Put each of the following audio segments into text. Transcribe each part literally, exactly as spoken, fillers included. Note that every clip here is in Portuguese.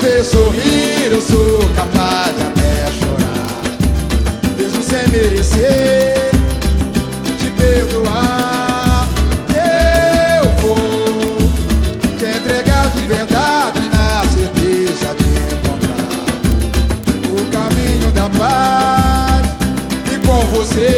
ver sorrir, eu sou capaz de até chorar, mesmo sem merecer te perdoar. Eu vou te entregar de verdade, na certeza de encontrar o caminho da paz e com você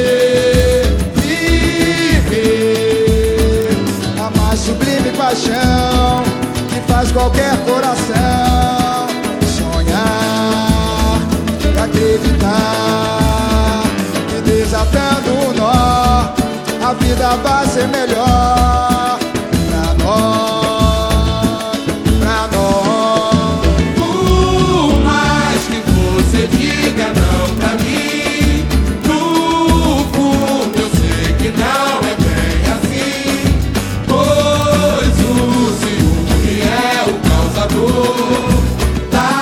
viver a mais sublime paixão que faz qualquer coração sonhar e acreditar que desatando o nó a vida vai ser melhor pra nós, pra nós. Por mais que você diga não pra mim, no fundo eu sei que não é bem assim, pois o ciúme é o causador da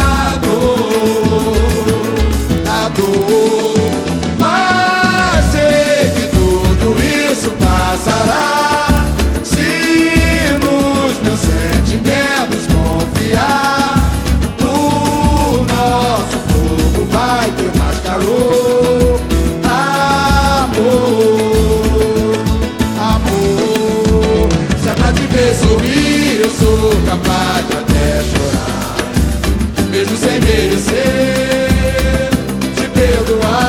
dor, A dor, mas sei que tudo isso passará se nos meus sentimentos confiar. O nosso fogo vai ter mais calor. Amor, amor, se é pra te ver sorrir, eu sou capaz de até chorar, mesmo sem merecer te perdoar.